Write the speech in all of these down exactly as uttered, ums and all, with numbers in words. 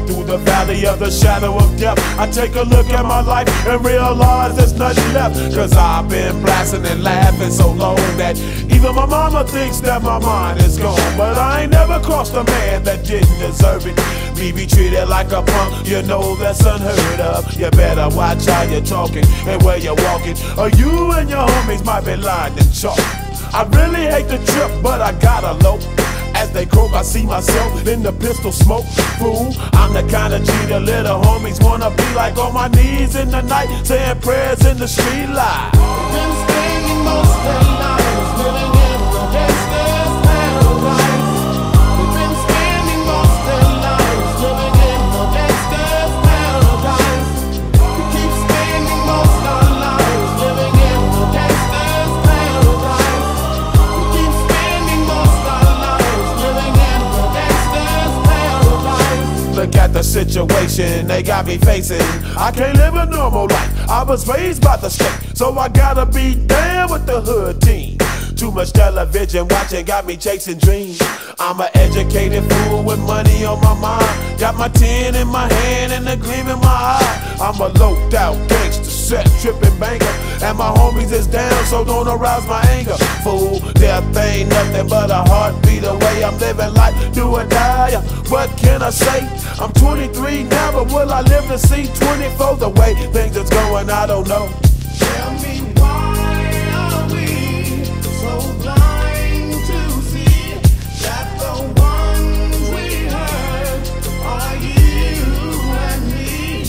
through the valley of the shadow of death, I take a look at my life and realize there's nothing left. Cause I've been blasting and laughing so long that even my mama thinks that my mind is gone. But I ain't never crossed a man that didn't deserve it. Me be treated like a punk, you know that's unheard of. You better watch how you're talking and where you're walking, or you and your homies might be lined in chalk. I really hate the trip, but I gotta low. As they croak, I see myself in the pistol smoke. Fool, I'm the kind of G the little homies wanna be like, on my knees in the night, saying prayers in the street light. Been spending most of their lives living in the gangster's paradise. We've been spending most of their lives living in the gangster's paradise. We keep spending most of our lives living in the gangster's paradise. We keep spending most of our lives living in the gangster's paradise. Look at the situation they got me facing. I can't live a normal life. I was raised by the state, so I gotta be down with the hood team. Too much television watching got me chasing dreams. I'm an educated fool with money on my mind. Got my tin in my hand and a gleam in my eye. I'm a loped out gangster, set tripping banker, and my homies is down, so don't arouse my anger. Fool, death ain't nothing but a heartbeat away. I'm living life, do or die. What can I say? I'm twenty-three now, but will I live to see twenty-four? The way things is going, I don't know. Tell me, why are we so blind to see that the ones we hurt are you and me?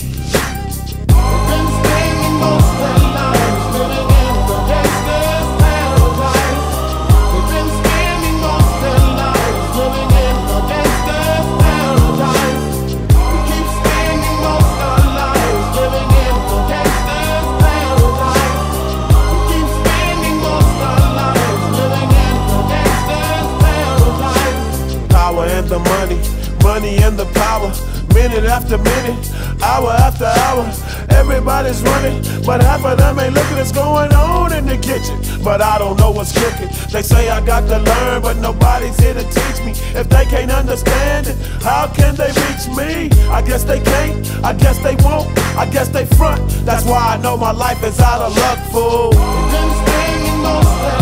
We've been spending most of our lives living in the gangster's paradise. We've been spending most of our lives living in the gangster's paradise. We keep spending most of our lives living in the gangster's paradise. We keep spending most of our lives living in the gangster's paradise. Power and the money, money and the power. Minute after minute, hour after hour, everybody's running, but half of them ain't looking what's going on in the kitchen. But I don't know what's cooking. They say I got to learn, but nobody's here to teach me. If they can't understand it, how can they reach me? I guess they can't, I guess they won't, I guess they front. That's why I know my life is out of luck, fool. We've been spending most of